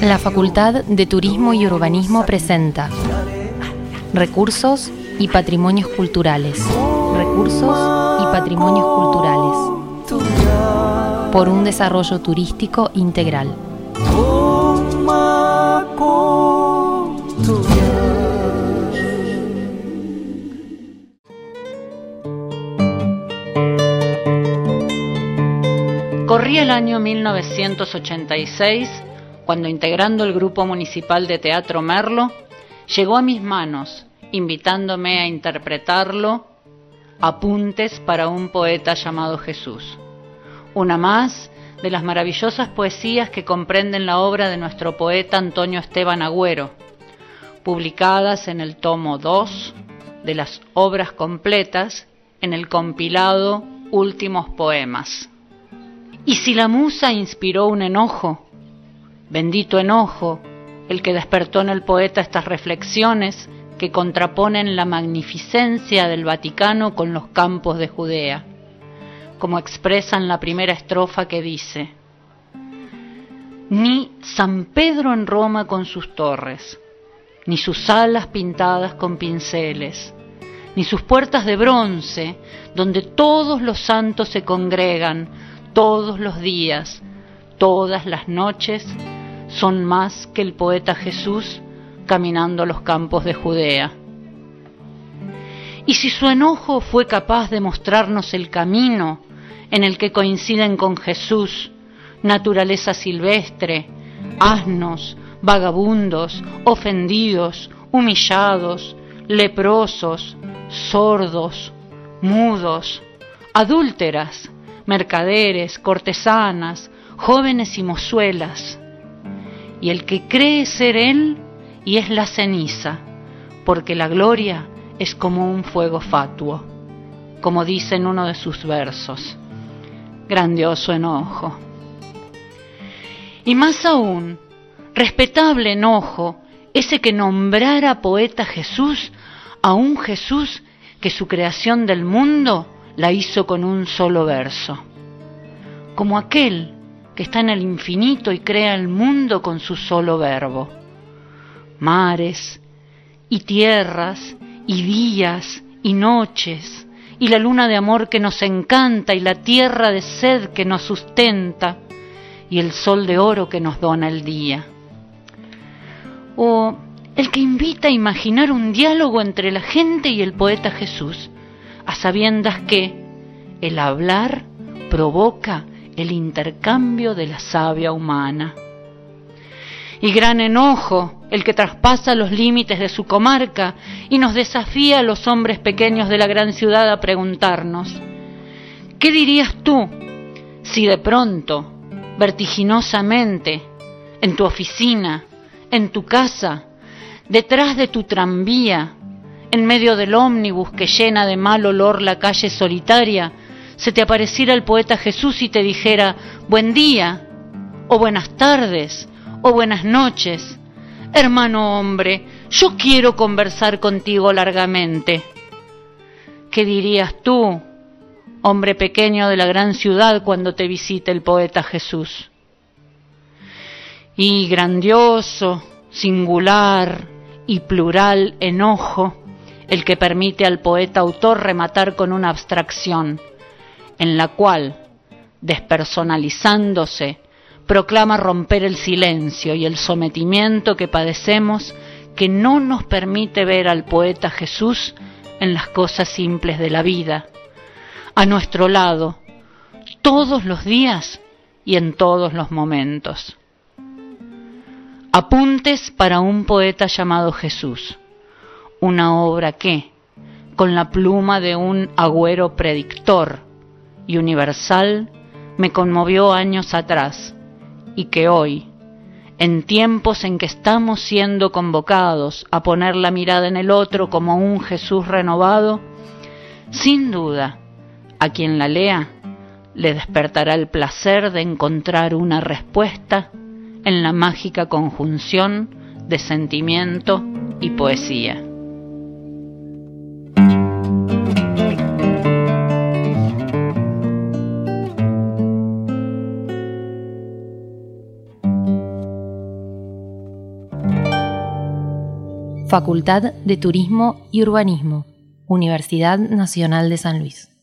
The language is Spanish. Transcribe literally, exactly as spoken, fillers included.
La Facultad de Turismo y Urbanismo presenta Recursos y Patrimonios Culturales. Recursos y Patrimonios Culturales. Por un desarrollo turístico integral. Corría el año mil novecientos ochenta y seis, cuando, integrando el Grupo Municipal de Teatro Merlo, llegó a mis manos, invitándome a interpretarlo, Apuntes para un poeta llamado Jesús, una más de las maravillosas poesías que comprenden la obra de nuestro poeta Antonio Esteban Agüero, publicadas en el tomo dos de las obras completas en el compilado Últimos Poemas. Y si la musa inspiró un enojo, bendito enojo, el que despertó en el poeta estas reflexiones que contraponen la magnificencia del Vaticano con los campos de Judea, como expresan la primera estrofa que dice: ni San Pedro en Roma con sus torres, ni sus alas pintadas con pinceles, ni sus puertas de bronce, donde todos los santos se congregan, todos los días, todas las noches, son más que el poeta Jesús caminando los campos de Judea. Y si su enojo fue capaz de mostrarnos el camino en el que coinciden con Jesús naturaleza silvestre, asnos, vagabundos, ofendidos, humillados, leprosos, sordos, mudos, adúlteras, mercaderes, cortesanas, jóvenes y mozuelas, y el que cree ser él y es la ceniza, porque la gloria es como un fuego fatuo, como dice en uno de sus versos. Grandioso enojo. Y más aún, respetable enojo, ese que nombrara poeta Jesús a un Jesús que su creación del mundo la hizo con un solo verso, como aquel que está en el infinito y crea el mundo con su solo verbo. Mares y tierras y días y noches y la luna de amor que nos encanta y la tierra de sed que nos sustenta y el sol de oro que nos dona el día. O el que invita a imaginar un diálogo entre la gente y el poeta Jesús, a sabiendas que el hablar provoca el intercambio de la savia humana. Y gran enojo el que traspasa los límites de su comarca y nos desafía a los hombres pequeños de la gran ciudad a preguntarnos: ¿qué dirías tú si de pronto, vertiginosamente, en tu oficina, en tu casa, detrás de tu tranvía, en medio del ómnibus que llena de mal olor la calle solitaria, se te apareciera el poeta Jesús y te dijera: buen día, o buenas tardes, o buenas noches, hermano hombre, yo quiero conversar contigo largamente? ¿Qué dirías tú, hombre pequeño de la gran ciudad, cuando te visite el poeta Jesús? Y grandioso, singular y plural enojo, el que permite al poeta autor rematar con una abstracción, en la cual, despersonalizándose, proclama romper el silencio y el sometimiento que padecemos, que no nos permite ver al poeta Jesús en las cosas simples de la vida, a nuestro lado, todos los días y en todos los momentos. Apuntes para un poeta llamado Jesús, una obra que, con la pluma de un agüero predictor y universal, me conmovió años atrás, y que hoy, en tiempos en que estamos siendo convocados a poner la mirada en el otro como un Jesús renovado, sin duda, a quien la lea, le despertará el placer de encontrar una respuesta en la mágica conjunción de sentimiento y poesía. Facultad de Turismo y Urbanismo, Universidad Nacional de San Luis.